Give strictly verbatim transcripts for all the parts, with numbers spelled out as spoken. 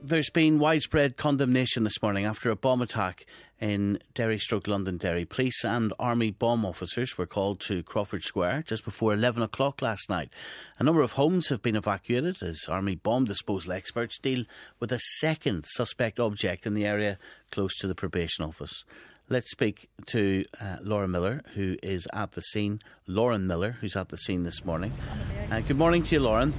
there's been widespread condemnation this morning after a bomb attack in Derry stroke Londonderry. Police and army bomb officers were called to Crawford Square just before eleven o'clock last night. A number of homes have been evacuated as army bomb disposal experts deal with a second suspect object in the area close to the probation office. Let's speak to uh, Laura Miller, who is at the scene. Lauren Miller, who's at the scene this morning. Uh, good morning to you, Lauren.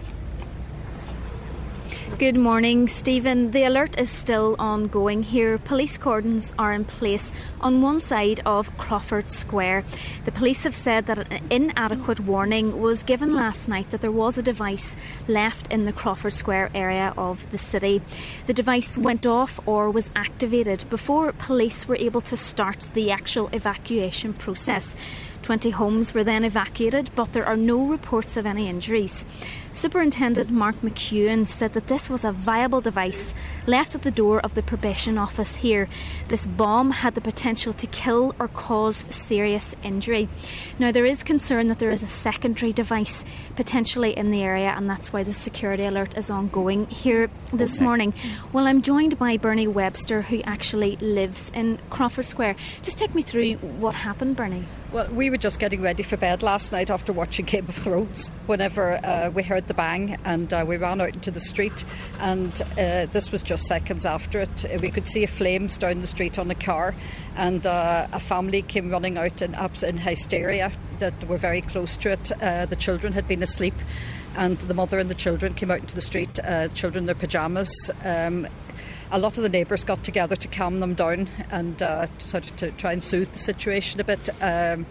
Good morning, Stephen. The alert is still ongoing here. Police cordons are in place on one side of Crawford Square. The police have said that an inadequate warning was given last night that there was a device left in the Crawford Square area of the city. The device went off or was activated before police were able to start the actual evacuation process. twenty homes were then evacuated, but there are no reports of any injuries. Superintendent Mark McEwen said that this was a viable device left at the door of the probation office here. This bomb had the potential to kill or cause serious injury. Now, there is concern that there is a secondary device potentially in the area, and that's why the security alert is ongoing here this okay. morning. Well, I'm joined by Bernie Webster, who actually lives in Crawford Square. Just take me through what happened, Bernie. Well, we were just getting ready for bed last night after watching Game of Thrones whenever uh, we heard the bang, and uh, we ran out into the street, and uh, this was just seconds after it. We could see flames down the street on a car, and uh, a family came running out in, in hysteria that were very close to it. Uh, the children had been asleep, and the mother and the children came out into the street, uh, children in their pyjamas. Um, A lot of the neighbours got together to calm them down and uh, sort of to try and soothe the situation a bit. Um,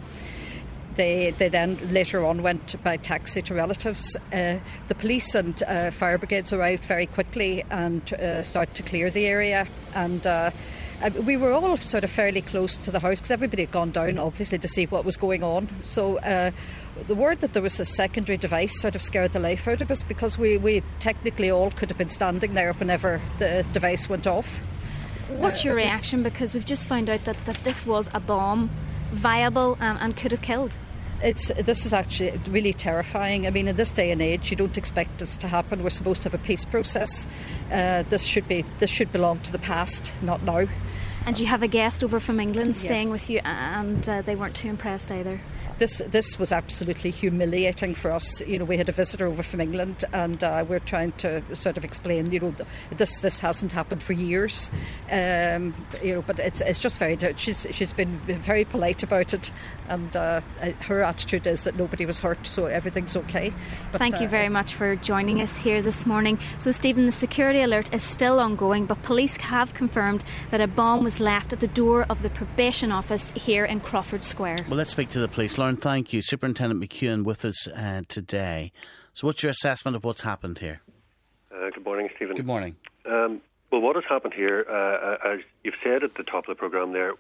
they they then later on went by taxi to relatives. Uh, the police and uh, fire brigades arrived very quickly and uh, started to clear the area. And uh, we were all sort of fairly close to the house because everybody had gone down, obviously, to see what was going on. So uh, the word that there was a secondary device sort of scared the life out of us, because we, we technically all could have been standing there whenever the device went off. What's your reaction? Because we've just found out that, that this was a bomb, viable and, and could have killed. It's this is actually really terrifying. I mean, in this day and age, you don't expect this to happen. We're supposed to have a peace process. Uh, this should be this should belong to the past, not now. And you have a guest over from England staying yes. with you, and uh, they weren't too impressed either. This this was absolutely humiliating for us. You know, we had a visitor over from England, and uh, we're trying to sort of explain, you know, this this hasn't happened for years. Um, you know, but it's it's just very. She's she's been very polite about it, and uh, her attitude is that nobody was hurt, so everything's okay. But, Thank you uh, very much for joining us here this morning. So, Stephen, the security alert is still ongoing, but police have confirmed that a bomb was left at the door of the probation office here in Crawford Square. Well, let's speak to the police. Lauren, thank you. Superintendent McEwen with us uh, today. So what's your assessment of what's happened here? Uh, good morning, Stephen. Good morning. Um, well, what has happened here, uh, as you've said at the top of the programme there,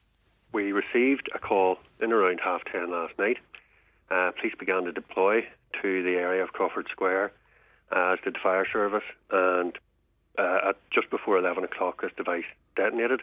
we received a call in around half ten last night. Uh, police began to deploy to the area of Crawford Square, uh, as did the fire service, and uh, at just before eleven o'clock this device detonated.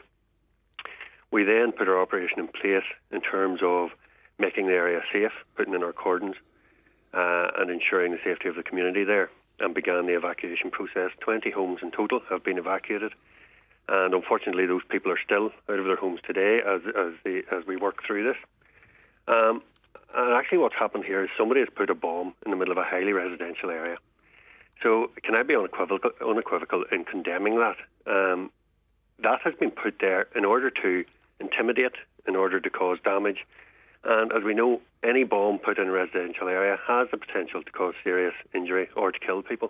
We then put our operation in place in terms of making the area safe, putting in our cordons, uh, and ensuring the safety of the community there, and began the evacuation process. twenty homes in total have been evacuated, and unfortunately those people are still out of their homes today as as, the, as we work through this. Um, and actually what's happened here is somebody has put a bomb in the middle of a highly residential area. So can I be unequivocal, unequivocal in condemning that? Um, that has been put there in order to intimidate, in order to cause damage. And as we know, any bomb put in a residential area has the potential to cause serious injury or to kill people.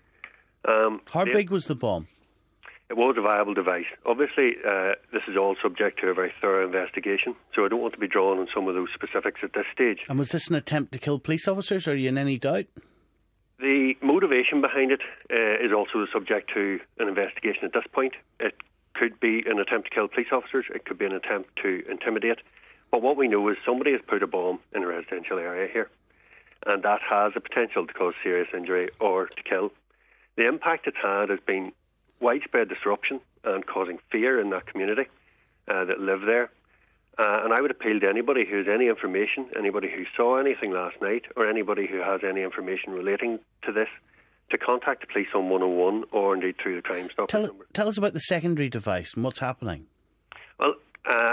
Um, How big was the bomb? It was a viable device. Obviously, uh, this is all subject to a very thorough investigation, so I don't want to be drawn on some of those specifics at this stage. And was this an attempt to kill police officers? Are you in any doubt? The motivation behind it uh, is also subject to an investigation at this point. It could be an attempt to kill police officers. It could be an attempt to intimidate. But what we know is somebody has put a bomb in a residential area here, and that has the potential to cause serious injury or to kill. The impact it's had has been widespread disruption and causing fear in that community uh, that live there. Uh, and I would appeal to anybody who has any information, anybody who saw anything last night, or anybody who has any information relating to this, to contact the police on one oh one or indeed through the Crime Stoppers Tell, number. tell us about the secondary device and what's happening. Well, uh,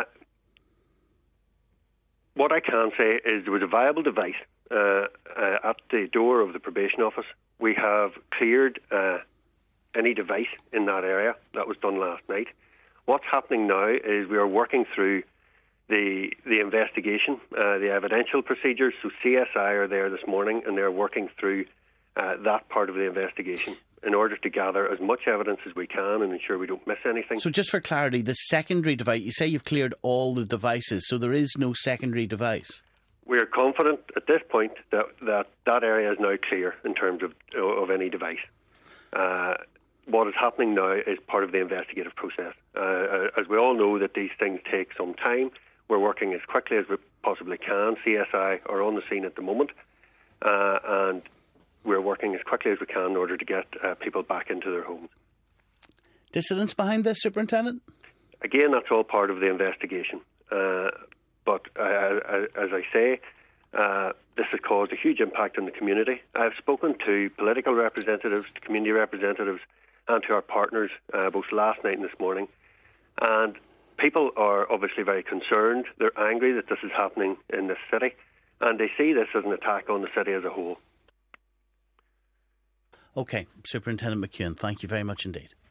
what I can say is there was a viable device uh, uh, at the door of the probation office. We have cleared uh, any device in that area. That was done last night. What's happening now is we are working through the the investigation, uh, the evidential procedures. So C S I are there this morning and they're working through uh, that part of the investigation in order to gather as much evidence as we can and ensure we don't miss anything. So just for clarity, the secondary device, you say you've cleared all the devices, so there is no secondary device? We're confident at this point that that, that area is now clear in terms of, of any device. Uh, what is happening now is part of the investigative process. Uh, as we all know that these things take some time, we're working as quickly as we possibly can. C S I are on the scene at the moment, uh, and we're working as quickly as we can in order to get uh, people back into their homes. Dissidents behind this, Superintendent? Again, that's all part of the investigation. Uh, but uh, as I say, uh, this has caused a huge impact on the community. I've spoken to political representatives, to community representatives, and to our partners uh, both last night and this morning. And people are obviously very concerned. They're angry that this is happening in this city, and they see this as an attack on the city as a whole. OK, Superintendent McEwan, thank you very much indeed.